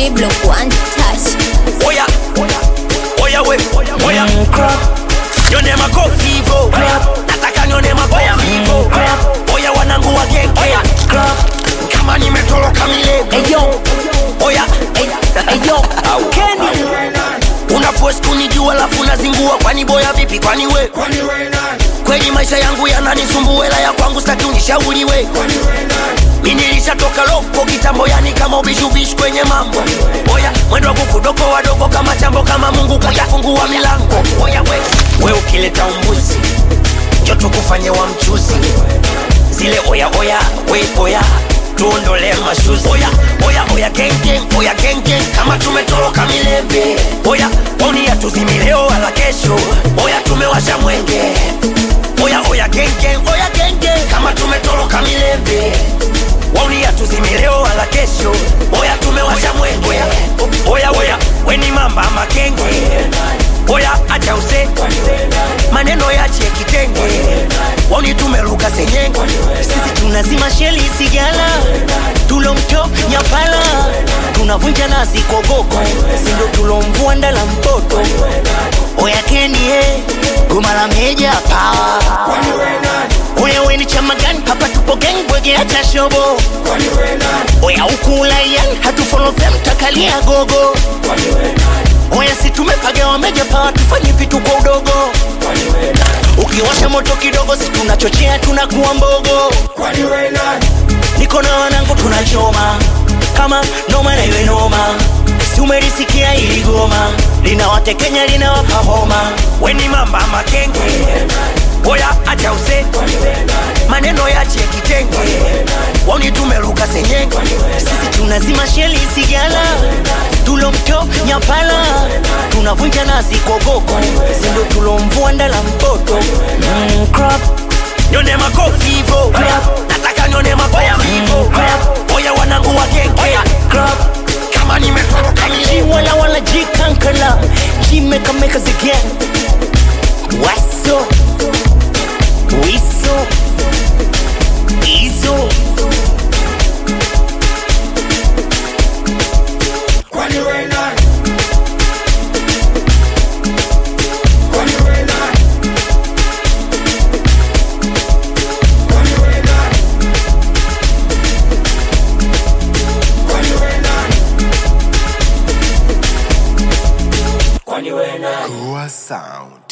D-Block one touch. Oya, oya we, oya. Nyone makofivo, nataka nyone makofivo. Oya wanangu wa genge, kama nimetoroka milele. Eyo, Oya, eyo, Kenny. unapost kunijua lafu nazingua. Kwani boya vipi, kwani we? Kweli maisha yangu yananisumbua, hela ya kwangu sitaki unishauriwe. Mimi nilishatoka loko kitambo, yani kama ubishubish kwenye mambo. Oya, mwendo wa kukudoko wadogo kama chambo, kama Mungu kajafungua milango. Oya we ukileta umbuzi njoo tukufanye wa mchuzi. Zile oya we oya tuondole mashuzi. Oya genge kama tumetoroka milele. Oya oni ya tuzimileo wala kesho. Oya tumewasha mwenge. Oya genge kama tumetoroka milele. Oni ya tuzimileo wala kesho. Oya tumewasha mwenge. Oya weni mamba makenge. Oya acha use maneno yache kitenge. Oni tumeruka senyenge. Sisi tunazima sheli sigala, tulomto nyapala, tunavunja nazi kogoko, sindo tulomvua ndala mtoto. Oya Kenny goma la meja power. Oya weni chama gani, hapa tupo gang bwege acha shobo. Oya ukula yan, hatu follow them takalia gogo. Oya si tumepaga wa meja power, tufanye vitu kwa udogo. Ukiwasha moto kidogo si tunachochea tunakuwa mbogo. Niko na wanangu tunachoma kama noma na iwe noma. Si umelisikia ili goma linawatekenya linawapa homa. Weni mamba makenge. Oya acha use maneno yache kitenge. Woni tumeruka senyenge. Sisi tunazima sheli sigala, tulomto nyapala, tunavunja nazi kogoko, sindo tulomvua ndala mtoto. Crap Nyone makofivo, nataka nyone makofivo. Oya wanangu wa genge, kama nimetoroka milele. wala jikankala, jimeka again. Waso wiso iso. Goa Sound.